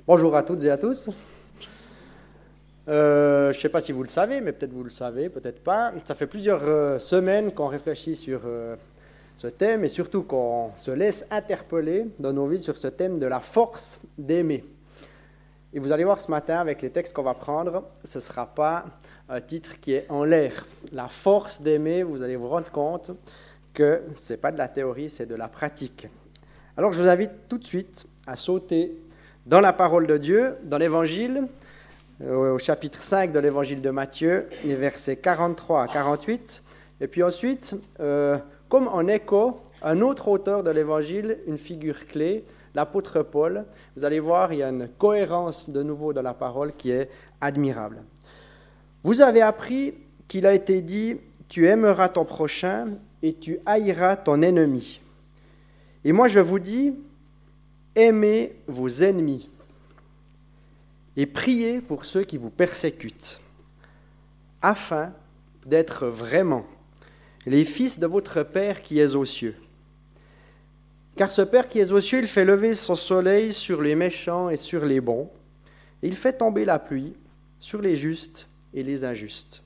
Bonjour à toutes et à tous. Je ne sais pas si vous le savez, mais peut-être vous le savez, peut-être pas. Ça fait plusieurs semaines qu'on réfléchit sur ce thème et surtout qu'on se laisse interpeller dans nos vies sur ce thème de la force d'aimer. Et vous allez voir ce matin avec les textes qu'on va prendre, ce ne sera pas un titre qui est en l'air. La force d'aimer, vous allez vous rendre compte que ce n'est pas de la théorie, c'est de la pratique. Alors je vous invite tout de suite à sauter dans la parole de Dieu, dans l'Évangile, au chapitre 5 de l'Évangile de Matthieu, les versets 43 à 48. Et puis ensuite, comme en écho, un autre auteur de l'Évangile, une figure clé, l'apôtre Paul. Vous allez voir, il y a une cohérence de nouveau dans la parole qui est admirable. Vous avez appris qu'il a été dit « Tu aimeras ton prochain et tu haïras ton ennemi ». Et moi je vous dis « Aimez vos ennemis » et priez pour ceux qui vous persécutent, afin d'être vraiment les fils de votre Père qui est aux cieux. Car ce Père qui est aux cieux, il fait lever son soleil sur les méchants et sur les bons, et il fait tomber la pluie sur les justes et les injustes.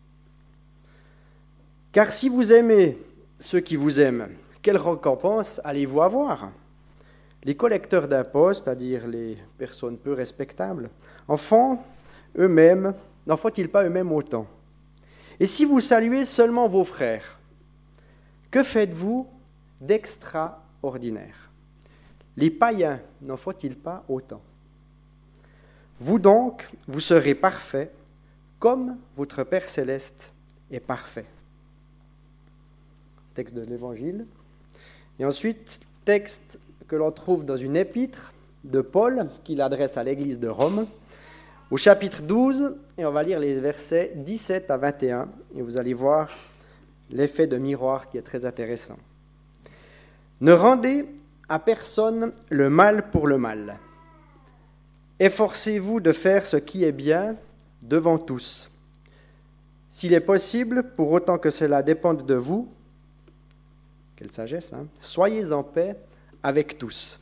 Car si vous aimez ceux qui vous aiment, quelle récompense allez-vous avoir ? Les collecteurs d'impôts, c'est-à-dire les personnes peu respectables, n'en font-ils pas eux-mêmes autant ? Et si vous saluez seulement vos frères, que faites-vous d'extraordinaire ? Les païens n'en font-ils pas autant ? Vous donc, vous serez parfaits, comme votre Père céleste est parfait. Texte de l'Évangile. Et ensuite, texte que l'on trouve dans une épître de Paul, qu'il adresse à l'église de Rome, au chapitre 12, et on va lire les versets 17 à 21, et vous allez voir l'effet de miroir qui est très intéressant. Ne rendez à personne le mal pour le mal. Efforcez-vous de faire ce qui est bien devant tous. S'il est possible, pour autant que cela dépende de vous, quelle sagesse, soyez en paix avec tous.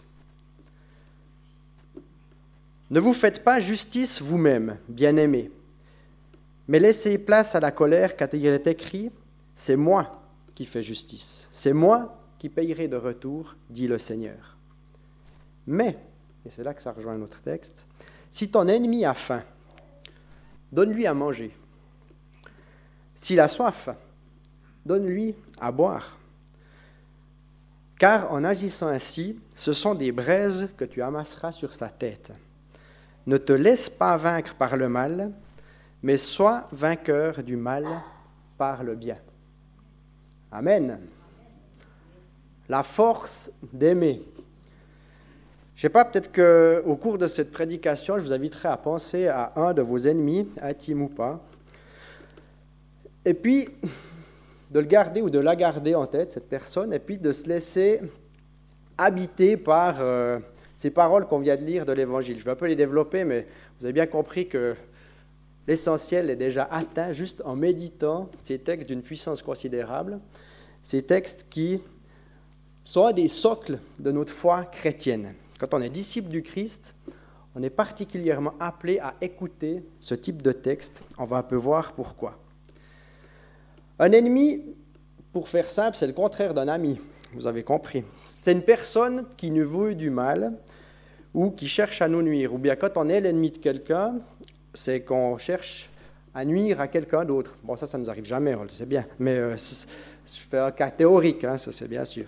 Ne vous faites pas justice vous-même, bien-aimés, mais laissez place à la colère car il est écrit « C'est moi qui fais justice, c'est moi qui payerai de retour, dit le Seigneur. » Mais, et c'est là que ça rejoint notre texte, si ton ennemi a faim, donne-lui à manger. S'il a soif, donne-lui à boire. Car en agissant ainsi, ce sont des braises que tu amasseras sur sa tête. Ne te laisse pas vaincre par le mal, mais sois vainqueur du mal par le bien. Amen. La force d'aimer. Je ne sais pas, peut-être qu'au cours de cette prédication, je vous inviterai à penser à un de vos ennemis, intime ou pas, et puis de le garder ou de la garder en tête, cette personne, et puis de se laisser habiter par ces paroles qu'on vient de lire de l'Évangile. Je vais un peu les développer, mais vous avez bien compris que l'essentiel est déjà atteint juste en méditant ces textes d'une puissance considérable, ces textes qui sont des socles de notre foi chrétienne. Quand on est disciple du Christ, on est particulièrement appelé à écouter ce type de texte. On va un peu voir pourquoi. Un ennemi, pour faire simple, c'est le contraire d'un ami, vous avez compris. C'est une personne qui nous veut du mal ou qui cherche à nous nuire. Ou bien quand on est l'ennemi de quelqu'un, c'est qu'on cherche à nuire à quelqu'un d'autre. Bon, ça ne nous arrive jamais, on le sait bien. Mais je fais un cas théorique, ça c'est bien sûr.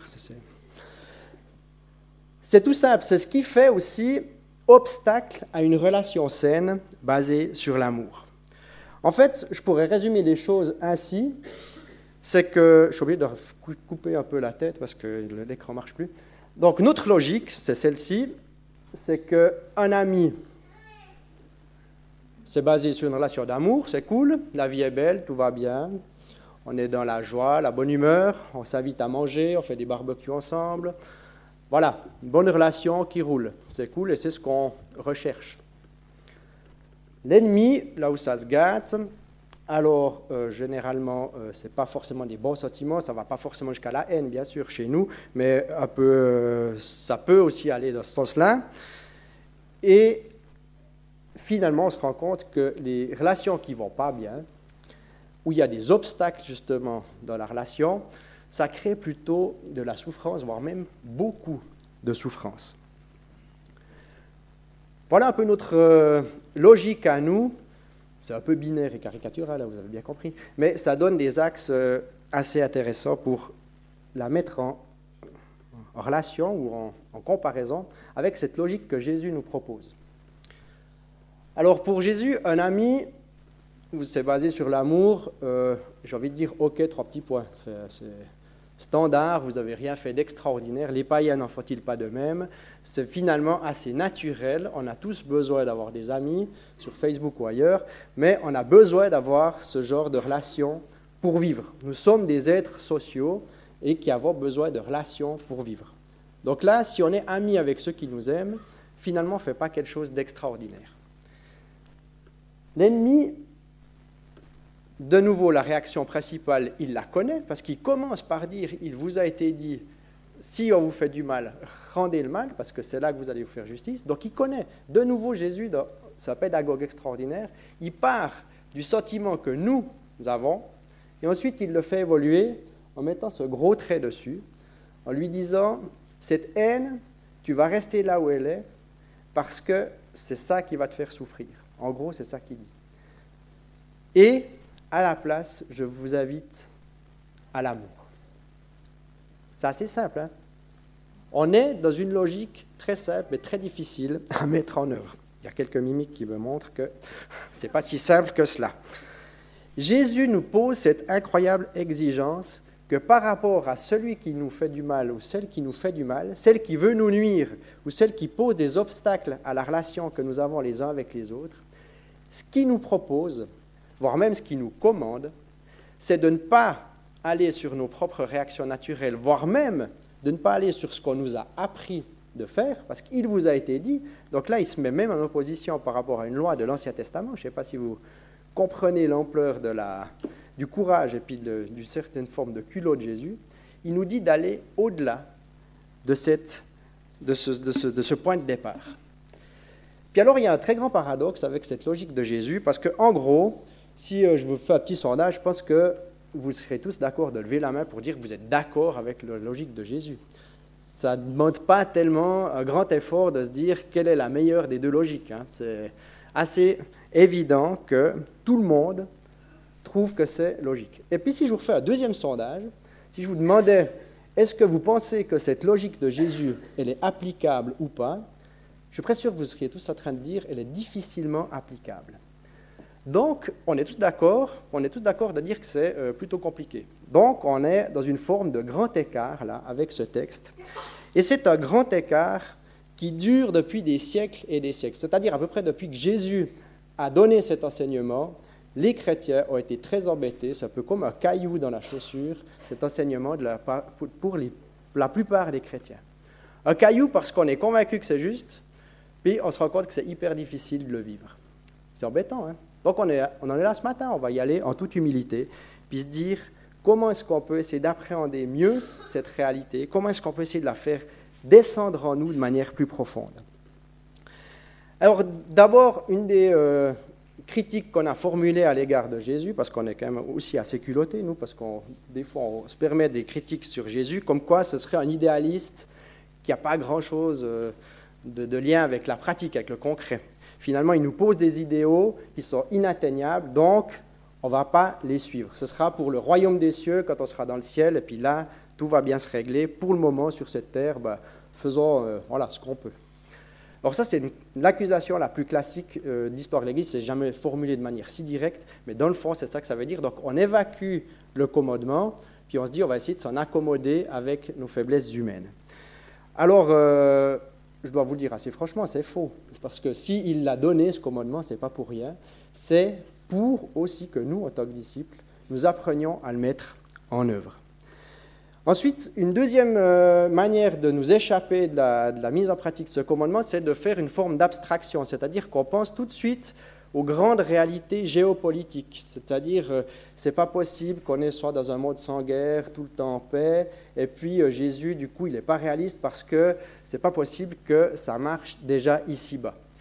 C'est tout simple, c'est ce qui fait aussi obstacle à une relation saine basée sur l'amour. En fait, je pourrais résumer les choses ainsi, c'est que, je suis obligé de couper un peu la tête parce que l'écran ne marche plus. Donc notre logique, c'est celle-ci, c'est qu'un ami, c'est basé sur une relation d'amour, c'est cool, la vie est belle, tout va bien, on est dans la joie, la bonne humeur, on s'invite à manger, on fait des barbecues ensemble. Voilà, une bonne relation qui roule, c'est cool et c'est ce qu'on recherche. L'ennemi, là où ça se gâte, alors généralement, ce n'est pas forcément des bons sentiments, ça ne va pas forcément jusqu'à la haine, bien sûr, chez nous, mais ça peut aussi aller dans ce sens-là. Et finalement, on se rend compte que les relations qui ne vont pas bien, où il y a des obstacles justement dans la relation, ça crée plutôt de la souffrance, voire même beaucoup de souffrance. Voilà un peu notre logique à nous. C'est un peu binaire et caricatural, vous avez bien compris, mais ça donne des axes assez intéressants pour la mettre en relation ou en comparaison avec cette logique que Jésus nous propose. Alors pour Jésus, un ami, c'est basé sur l'amour, j'ai envie de dire ok, 3 petits points. C'est standard, vous n'avez rien fait d'extraordinaire, les païens n'en font-ils pas de même? C'est finalement assez naturel, on a tous besoin d'avoir des amis sur Facebook ou ailleurs, mais on a besoin d'avoir ce genre de relations pour vivre. Nous sommes des êtres sociaux et qui avons besoin de relations pour vivre. Donc là, si on est amis avec ceux qui nous aiment, finalement, on ne fait pas quelque chose d'extraordinaire. L'ennemi, de nouveau, la réaction principale, il la connaît, parce qu'il commence par dire, il vous a été dit, si on vous fait du mal, rendez le mal, parce que c'est là que vous allez vous faire justice. Donc il connaît. De nouveau, Jésus, dans sa pédagogue extraordinaire, il part du sentiment que nous avons, et ensuite il le fait évoluer en mettant ce gros trait dessus, en lui disant, cette haine, tu vas rester là où elle est, parce que c'est ça qui va te faire souffrir. En gros, c'est ça qu'il dit. Et à la place, je vous invite à l'amour. C'est assez simple, hein? On est dans une logique très simple, mais très difficile à mettre en œuvre. Il y a quelques mimiques qui me montrent que ce n'est pas si simple que cela. Jésus nous pose cette incroyable exigence que par rapport à celui qui nous fait du mal ou celle qui nous fait du mal, celle qui veut nous nuire ou celle qui pose des obstacles à la relation que nous avons les uns avec les autres, ce qu'il nous propose, voire même ce qu'il nous commande, c'est de ne pas aller sur nos propres réactions naturelles, voire même de ne pas aller sur ce qu'on nous a appris de faire, parce qu'il vous a été dit. Donc là, il se met même en opposition par rapport à une loi de l'Ancien Testament. Je ne sais pas si vous comprenez l'ampleur du courage et puis d'une certaine forme de culot de Jésus. Il nous dit d'aller au-delà de ce point de départ. Puis alors, il y a un très grand paradoxe avec cette logique de Jésus, parce qu'en gros, si je vous fais un petit sondage, je pense que vous serez tous d'accord de lever la main pour dire que vous êtes d'accord avec la logique de Jésus. Ça ne demande pas tellement un grand effort de se dire quelle est la meilleure des deux logiques. C'est assez évident que tout le monde trouve que c'est logique. Et puis si je vous refais un deuxième sondage, si je vous demandais est-ce que vous pensez que cette logique de Jésus, elle est applicable ou pas, je suis presque sûr que vous seriez tous en train de dire elle est difficilement applicable. Donc, on est tous d'accord de dire que c'est plutôt compliqué. Donc, on est dans une forme de grand écart, là, avec ce texte. Et c'est un grand écart qui dure depuis des siècles et des siècles. C'est-à-dire à peu près depuis que Jésus a donné cet enseignement, les chrétiens ont été très embêtés. C'est un peu comme un caillou dans la chaussure, cet enseignement pour la plupart des chrétiens. Un caillou parce qu'on est convaincu que c'est juste, puis on se rend compte que c'est hyper difficile de le vivre. C'est embêtant, hein? Donc on en est là ce matin, on va y aller en toute humilité, puis se dire comment est-ce qu'on peut essayer d'appréhender mieux cette réalité, comment est-ce qu'on peut essayer de la faire descendre en nous de manière plus profonde. Alors d'abord, une des critiques qu'on a formulées à l'égard de Jésus, parce qu'on est quand même aussi assez culottés, nous, parce qu'on des fois on se permet des critiques sur Jésus, comme quoi ce serait un idéaliste qui n'a pas grand-chose de lien avec la pratique, avec le concret. Finalement, il nous pose des idéaux qui sont inatteignables, donc on ne va pas les suivre. Ce sera pour le royaume des cieux quand on sera dans le ciel, et puis là, tout va bien se régler. Pour le moment, sur cette terre, faisons ce qu'on peut. Alors ça, c'est l'accusation la plus classique d'histoire de l'Église. C'est jamais formulé de manière si directe, mais dans le fond, c'est ça que ça veut dire. Donc on évacue le commandement, puis on se dit on va essayer de s'en accommoder avec nos faiblesses humaines. Alors, je dois vous le dire assez franchement, c'est faux. Parce que s'il l'a donné, ce commandement, ce n'est pas pour rien. C'est pour aussi que nous, en tant que disciples, nous apprenions à le mettre en œuvre. Ensuite, une deuxième manière de nous échapper de la mise en pratique de ce commandement, c'est de faire une forme d'abstraction, c'est-à-dire qu'on pense tout de suite aux grandes réalités géopolitiques. C'est-à-dire, ce n'est pas possible qu'on soit dans un monde sans guerre, tout le temps en paix, et puis Jésus, du coup, il n'est pas réaliste parce que ce n'est pas possible que ça marche déjà ici-bas.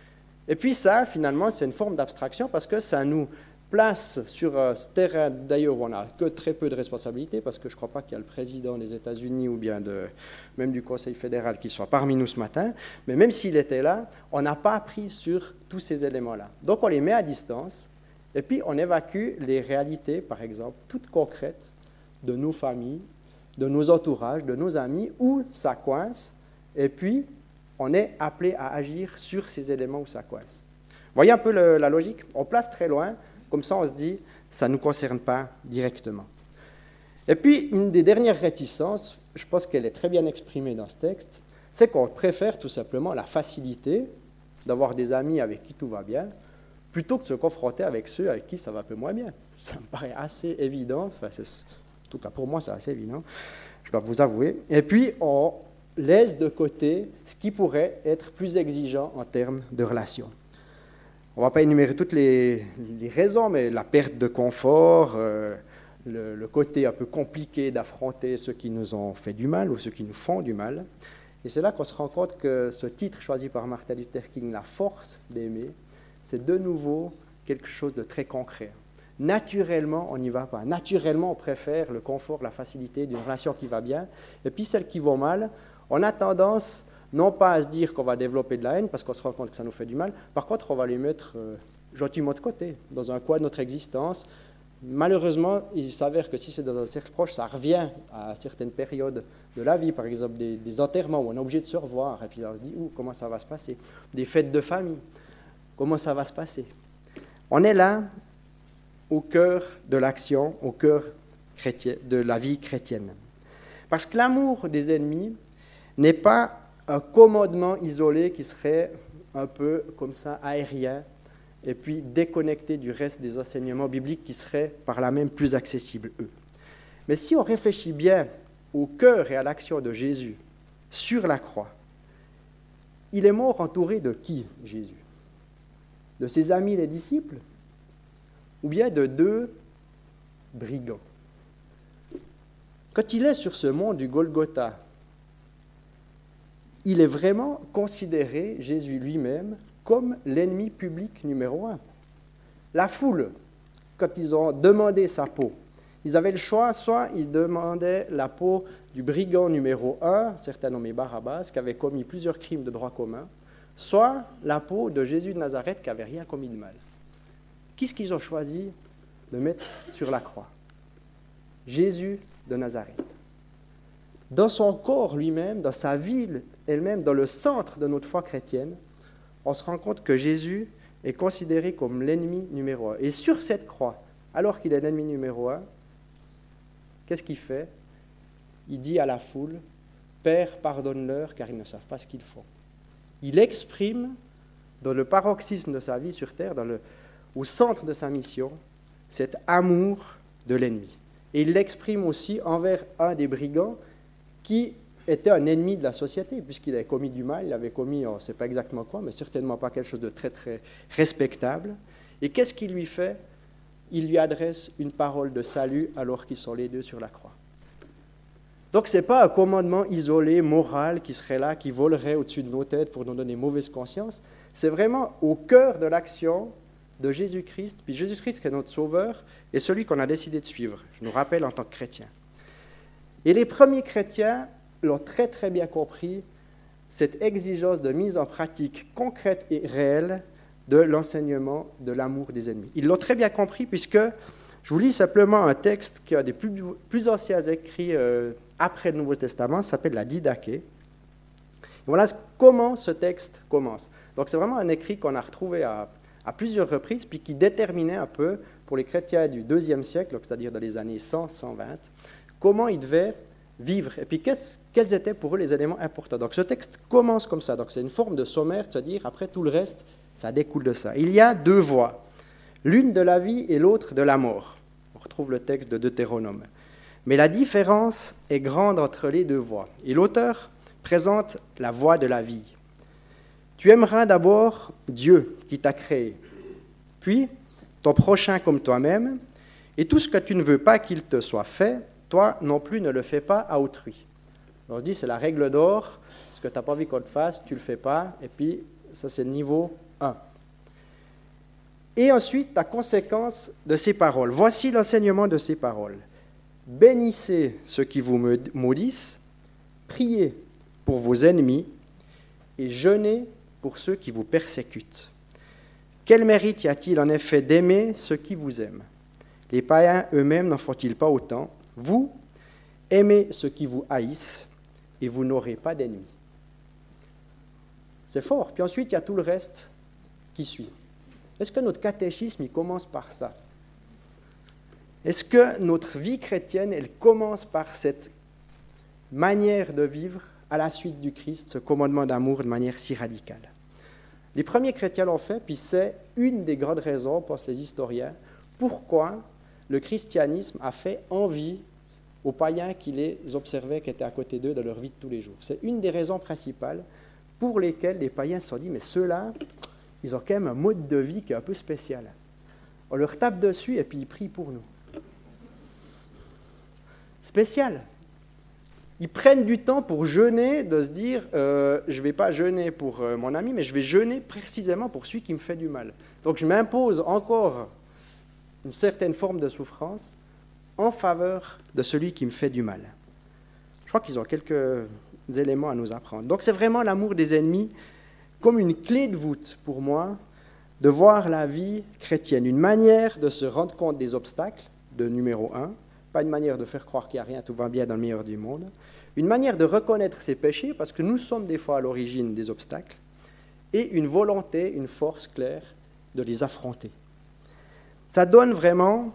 Et puis ça, finalement, c'est une forme d'abstraction parce que ça nous place sur ce terrain, d'ailleurs, où on n'a que très peu de responsabilités, parce que je ne crois pas qu'il y a le président des États-Unis ou bien même du Conseil fédéral qui soit parmi nous ce matin, mais même s'il était là, on n'a pas pris sur tous ces éléments-là. Donc on les met à distance, et puis on évacue les réalités, par exemple, toutes concrètes de nos familles, de nos entourages, de nos amis, où ça coince, et puis on est appelé à agir sur ces éléments où ça coince. Vous voyez un peu la logique? On place très loin, comme ça on se dit, ça ne nous concerne pas directement. Et puis, une des dernières réticences, je pense qu'elle est très bien exprimée dans ce texte, c'est qu'on préfère tout simplement la facilité d'avoir des amis avec qui tout va bien, plutôt que de se confronter avec ceux avec qui ça va un peu moins bien. Ça me paraît assez évident, en tout cas pour moi c'est assez évident, je dois vous avouer. Et puis, on laisse de côté ce qui pourrait être plus exigeant en termes de relations. On ne va pas énumérer toutes les raisons, mais la perte de confort, le côté un peu compliqué d'affronter ceux qui nous ont fait du mal ou ceux qui nous font du mal. Et c'est là qu'on se rend compte que ce titre choisi par Martin Luther King, La force d'aimer, c'est de nouveau quelque chose de très concret. Naturellement, on n'y va pas. Naturellement, on préfère le confort, la facilité d'une relation qui va bien. Et puis celles qui vont mal, on a tendance non pas à se dire qu'on va développer de la haine parce qu'on se rend compte que ça nous fait du mal. Par contre, on va les mettre gentiment de côté, dans un coin de notre existence. Malheureusement, il s'avère que si c'est dans un cercle proche, ça revient à certaines périodes de la vie, par exemple des enterrements où on est obligé de se revoir, et puis là on se dit comment ça va se passer, des fêtes de famille, comment ça va se passer. On est là au cœur de l'action, au cœur de la vie chrétienne. Parce que l'amour des ennemis n'est pas un commandement isolé qui serait un peu comme ça aérien, et puis déconnecté du reste des enseignements bibliques qui seraient par là même plus accessibles, eux. Mais si on réfléchit bien au cœur et à l'action de Jésus sur la croix, il est mort entouré de qui, Jésus? De ses amis les disciples? Ou bien de 2 brigands? Quand il est sur ce mont du Golgotha, il est vraiment considéré, Jésus lui-même, comme l'ennemi public numéro 1. La foule, quand ils ont demandé sa peau, ils avaient le choix, soit ils demandaient la peau du brigand numéro 1, certain nommé Barabbas, qui avait commis plusieurs crimes de droit commun, soit la peau de Jésus de Nazareth, qui n'avait rien commis de mal. Qu'est-ce qu'ils ont choisi de mettre sur la croix? Jésus de Nazareth. Dans son corps lui-même, dans sa vie elle-même, dans le centre de notre foi chrétienne, on se rend compte que Jésus est considéré comme l'ennemi numéro 1. Et sur cette croix, alors qu'il est l'ennemi numéro 1, qu'est-ce qu'il fait? Il dit à la foule, « Père, pardonne-leur, car ils ne savent pas ce qu'ils font. » Il exprime, dans le paroxysme de sa vie sur terre, au centre de sa mission, cet amour de l'ennemi. Et il l'exprime aussi envers un des brigands qui était un ennemi de la société, puisqu'il avait commis du mal, il avait commis, on ne sait pas exactement quoi, mais certainement pas quelque chose de très, très respectable. Et qu'est-ce qu'il lui fait? Il lui adresse une parole de salut alors qu'ils sont les 2 sur la croix. Donc ce n'est pas un commandement isolé, moral, qui serait là, qui volerait au-dessus de nos têtes pour nous donner mauvaise conscience. C'est vraiment au cœur de l'action de Jésus-Christ, puis Jésus-Christ qui est notre sauveur, et celui qu'on a décidé de suivre, je nous rappelle en tant que chrétiens. Et les premiers chrétiens l'ont très très bien compris, cette exigence de mise en pratique concrète et réelle de l'enseignement de l'amour des ennemis. Ils l'ont très bien compris puisque, je vous lis simplement un texte qui est un des plus anciens écrits après le Nouveau Testament, ça s'appelle la Didaché. Voilà comment ce texte commence. Donc c'est vraiment un écrit qu'on a retrouvé à plusieurs reprises, puis qui déterminait un peu, pour les chrétiens du IIe siècle, c'est-à-dire dans les années 100-120, comment ils devaient vivre, et puis quels étaient pour eux les éléments importants. Donc ce texte commence comme ça, donc c'est une forme de sommaire de se dire, après tout le reste, ça découle de ça. Il y a 2 voies, l'une de la vie et l'autre de la mort. On retrouve le texte de Deutéronome. Mais la différence est grande entre les 2 voies. Et l'auteur présente la voie de la vie. Tu aimeras d'abord Dieu qui t'a créé, puis ton prochain comme toi-même, et tout ce que tu ne veux pas qu'il te soit fait, toi non plus ne le fais pas à autrui. On se dit, c'est la règle d'or, ce que tu n'as pas envie qu'on te fasse, tu ne le fais pas, et puis ça c'est le niveau 1. Et ensuite, la conséquence de ces paroles. Voici l'enseignement de ces paroles. Bénissez ceux qui vous maudissent, priez pour vos ennemis et jeûnez pour ceux qui vous persécutent. Quel mérite y a-t-il en effet d'aimer ceux qui vous aiment? Les païens eux-mêmes n'en font-ils pas autant? Vous, aimez ceux qui vous haïssent et vous n'aurez pas d'ennemis. C'est fort. Puis ensuite, il y a tout le reste qui suit. Est-ce que notre catéchisme, il commence par ça? Est-ce que notre vie chrétienne, elle commence par cette manière de vivre à la suite du Christ, ce commandement d'amour de manière si radicale? Les premiers chrétiens l'ont fait, puis c'est une des grandes raisons, pensent les historiens, pourquoi le christianisme a fait envie aux païens qui les observaient, qui étaient à côté d'eux dans leur vie de tous les jours. C'est une des raisons principales pour lesquelles les païens se sont dit, mais ceux-là, ils ont quand même un mode de vie qui est un peu spécial. On leur tape dessus et puis ils prient pour nous. Spécial. Ils prennent du temps pour jeûner, de se dire, je ne vais pas jeûner pour mon ami, mais je vais jeûner précisément pour celui qui me fait du mal. Donc je m'impose encore une certaine forme de souffrance en faveur de celui qui me fait du mal. Je crois qu'ils ont quelques éléments à nous apprendre. Donc c'est vraiment l'amour des ennemis comme une clé de voûte pour moi de voir la vie chrétienne, une manière de se rendre compte des obstacles, de numéro 1, pas une manière de faire croire qu'il n'y a rien, tout va bien dans le meilleur du monde, une manière de reconnaître ses péchés, parce que nous sommes des fois à l'origine des obstacles, et une volonté, une force claire de les affronter. Ça donne vraiment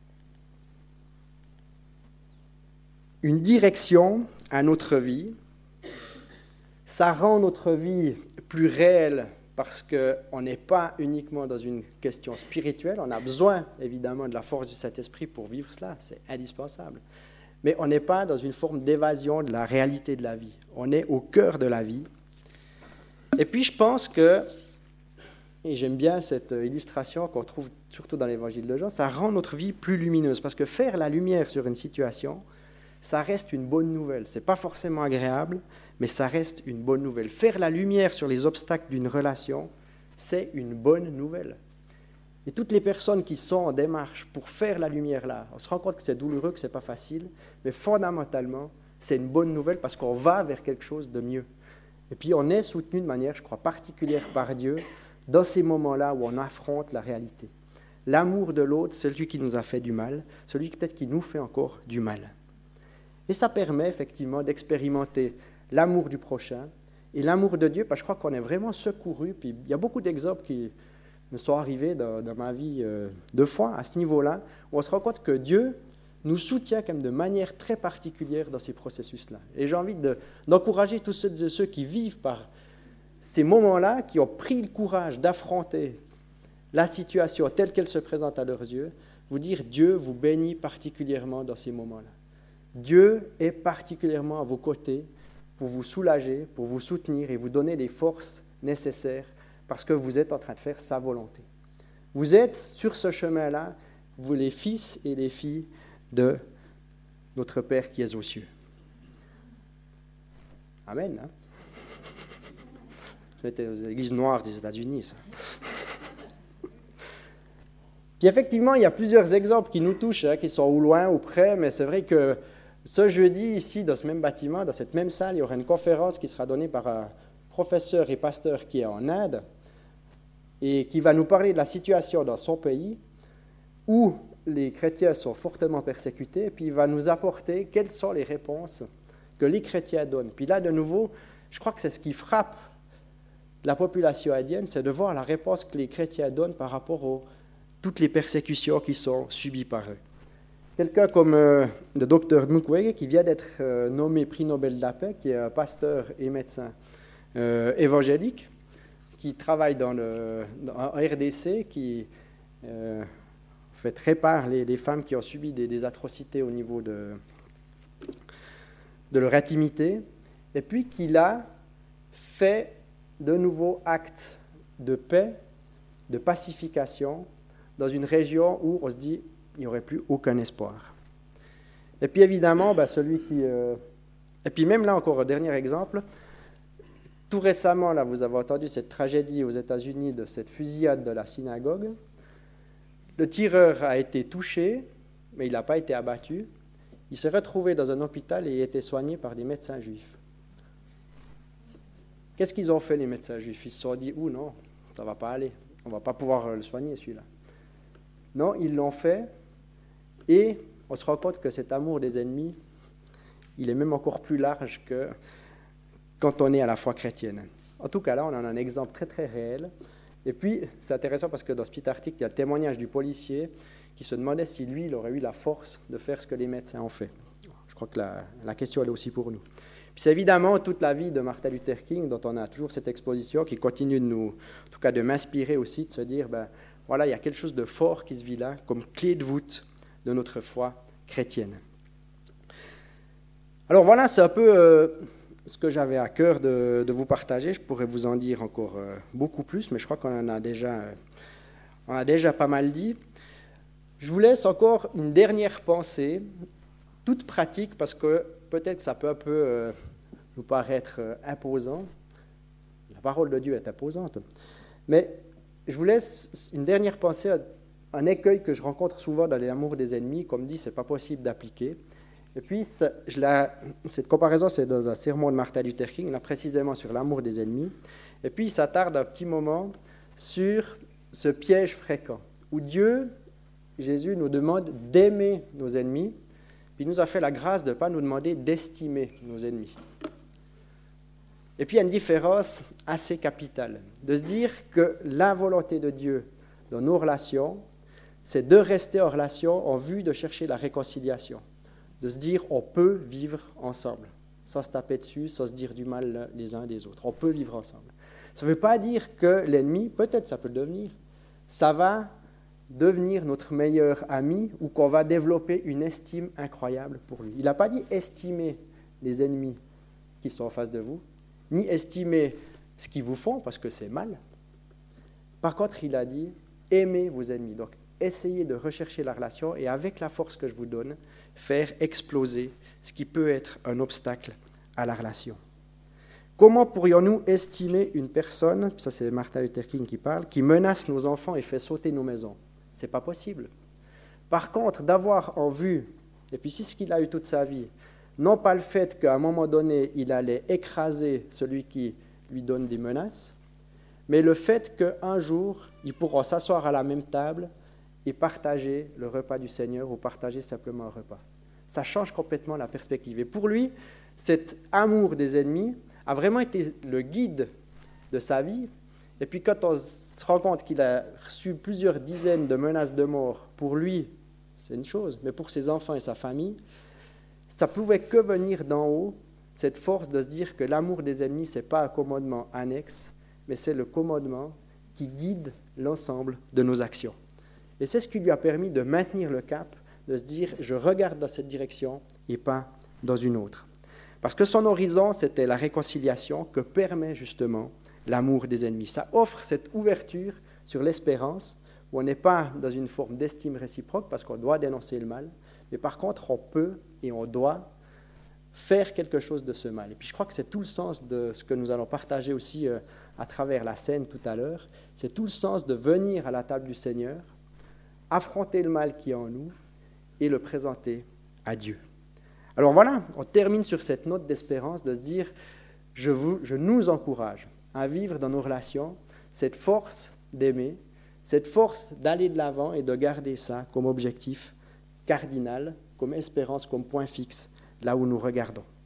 une direction à notre vie, ça rend notre vie plus réelle, parce qu'on n'est pas uniquement dans une question spirituelle, on a besoin évidemment de la force du Saint-Esprit pour vivre cela, c'est indispensable. Mais on n'est pas dans une forme d'évasion de la réalité de la vie, on est au cœur de la vie. Et puis je pense que, et j'aime bien cette illustration qu'on trouve surtout dans l'Évangile de Jean, ça rend notre vie plus lumineuse, parce que faire la lumière sur une situation, ça reste une bonne nouvelle. Ce n'est pas forcément agréable, mais ça reste une bonne nouvelle. Faire la lumière sur les obstacles d'une relation, c'est une bonne nouvelle. Et toutes les personnes qui sont en démarche pour faire la lumière là, on se rend compte que c'est douloureux, que ce n'est pas facile, mais fondamentalement, c'est une bonne nouvelle parce qu'on va vers quelque chose de mieux. Et puis on est soutenu de manière, je crois, particulière par Dieu dans ces moments-là où on affronte la réalité. L'amour de l'autre, celui qui nous a fait du mal, celui peut-être qui nous fait encore du mal. Et ça permet effectivement d'expérimenter l'amour du prochain et l'amour de Dieu, parce que je crois qu'on est vraiment secouru. Puis il y a beaucoup d'exemples qui me sont arrivés dans ma vie deux fois à ce niveau-là, où on se rend compte que Dieu nous soutient quand même de manière très particulière dans ces processus-là. Et j'ai envie d'encourager tous ceux qui vivent par ces moments-là, qui ont pris le courage d'affronter la situation telle qu'elle se présente à leurs yeux, vous dire Dieu vous bénit particulièrement dans ces moments-là. Dieu est particulièrement à vos côtés pour vous soulager, pour vous soutenir et vous donner les forces nécessaires parce que vous êtes en train de faire sa volonté. Vous êtes sur ce chemin-là, vous les fils et les filles de notre Père qui est aux cieux. Amen. Hein? C'était aux églises noires des États-Unis, ça. Puis effectivement, il y a plusieurs exemples qui nous touchent, hein, qui sont ou loin ou près, mais c'est vrai que ce jeudi, ici, dans ce même bâtiment, dans cette même salle, il y aura une conférence qui sera donnée par un professeur et pasteur qui est en Inde et qui va nous parler de la situation dans son pays où les chrétiens sont fortement persécutés, et puis il va nous apporter quelles sont les réponses que les chrétiens donnent. Puis là, de nouveau, je crois que c'est ce qui frappe la population indienne, c'est de voir la réponse que les chrétiens donnent par rapport à toutes les persécutions qui sont subies par eux. Quelqu'un comme le docteur Mukwege, qui vient d'être nommé prix Nobel de la paix, qui est un pasteur et médecin évangélique, qui travaille en RDC, qui fait répare les femmes qui ont subi des atrocités au niveau de leur intimité, et puis qu'il a fait de nouveaux actes de paix, de pacification, dans une région où on se dit il n'y aurait plus aucun espoir. Et puis évidemment, celui qui... Et puis même là encore, un dernier exemple, tout récemment, là, vous avez entendu cette tragédie aux États-Unis de cette fusillade de la synagogue. Le tireur a été touché, mais il n'a pas été abattu. Il s'est retrouvé dans un hôpital et il a été soigné par des médecins juifs. Qu'est-ce qu'ils ont fait, les médecins juifs? Ils se sont dit, non, ça ne va pas aller, on ne va pas pouvoir le soigner, celui-là. Non, ils l'ont fait, et on se rend compte que cet amour des ennemis, il est même encore plus large que quand on est à la foi chrétienne. En tout cas, là, on en a un exemple très, très réel. Et puis, c'est intéressant parce que dans ce petit article, il y a le témoignage du policier qui se demandait si lui, il aurait eu la force de faire ce que les médecins ont fait. Je crois que la question, elle est aussi pour nous. Puis c'est évidemment toute la vie de Martin Luther King, dont on a toujours cette exposition, qui continue de nous, en tout cas de m'inspirer aussi, de se dire, voilà, il y a quelque chose de fort qui se vit là, comme clé de voûte de notre foi chrétienne. Alors voilà, c'est un peu ce que j'avais à cœur de vous partager. Je pourrais vous en dire encore beaucoup plus, mais je crois qu'on en a déjà pas mal dit. Je vous laisse encore une dernière pensée, toute pratique, parce que peut-être que ça peut un peu nous paraître imposant. La parole de Dieu est imposante. Mais je vous laisse une dernière pensée, un écueil que je rencontre souvent dans l'amour des ennemis. Comme dit, ce n'est pas possible d'appliquer. Et puis, cette comparaison, c'est dans un sermon de Martin Luther King, là précisément sur l'amour des ennemis. Et puis, il s'attarde un petit moment sur ce piège fréquent, où Dieu, Jésus, nous demande d'aimer nos ennemis, puis il nous a fait la grâce de ne pas nous demander d'estimer nos ennemis. Et puis, il y a une différence assez capitale, de se dire que la volonté de Dieu dans nos relations, c'est de rester en relation en vue de chercher la réconciliation. De se dire, on peut vivre ensemble, sans se taper dessus, sans se dire du mal les uns des autres. On peut vivre ensemble. Ça ne veut pas dire que l'ennemi, peut-être ça peut le devenir, ça va devenir notre meilleur ami ou qu'on va développer une estime incroyable pour lui. Il n'a pas dit estimer les ennemis qui sont en face de vous, ni estimer ce qu'ils vous font, parce que c'est mal. Par contre, il a dit, aimez vos ennemis. Donc, essayez de rechercher la relation et avec la force que je vous donne, faire exploser ce qui peut être un obstacle à la relation. Comment pourrions-nous estimer une personne, ça c'est Martin Luther King qui parle, qui menace nos enfants et fait sauter nos maisons? Ce n'est pas possible. Par contre, d'avoir en vue, et puis c'est ce qu'il a eu toute sa vie, non pas le fait qu'à un moment donné, il allait écraser celui qui lui donne des menaces, mais le fait qu'un jour, ils pourront s'asseoir à la même table et partager le repas du Seigneur ou partager simplement un repas. Ça change complètement la perspective. Et pour lui, cet amour des ennemis a vraiment été le guide de sa vie. Et puis quand on se rend compte qu'il a reçu plusieurs dizaines de menaces de mort, pour lui, c'est une chose, mais pour ses enfants et sa famille, ça ne pouvait que venir d'en haut, cette force de se dire que l'amour des ennemis, ce n'est pas un commandement annexe, mais c'est le commandement qui guide l'ensemble de nos actions. Et c'est ce qui lui a permis de maintenir le cap, de se dire « je regarde dans cette direction et pas dans une autre ». Parce que son horizon, c'était la réconciliation que permet justement l'amour des ennemis. Ça offre cette ouverture sur l'espérance, où on n'est pas dans une forme d'estime réciproque, parce qu'on doit dénoncer le mal, mais par contre, on peut et on doit faire quelque chose de ce mal. Et puis je crois que c'est tout le sens de ce que nous allons partager aussi à travers la scène tout à l'heure. C'est tout le sens de venir à la table du Seigneur, affronter le mal qui est en nous et le présenter à Dieu. Alors voilà, on termine sur cette note d'espérance de se dire, je nous encourage à vivre dans nos relations cette force d'aimer, cette force d'aller de l'avant et de garder ça comme objectif cardinal, comme espérance, comme point fixe, là où nous regardons.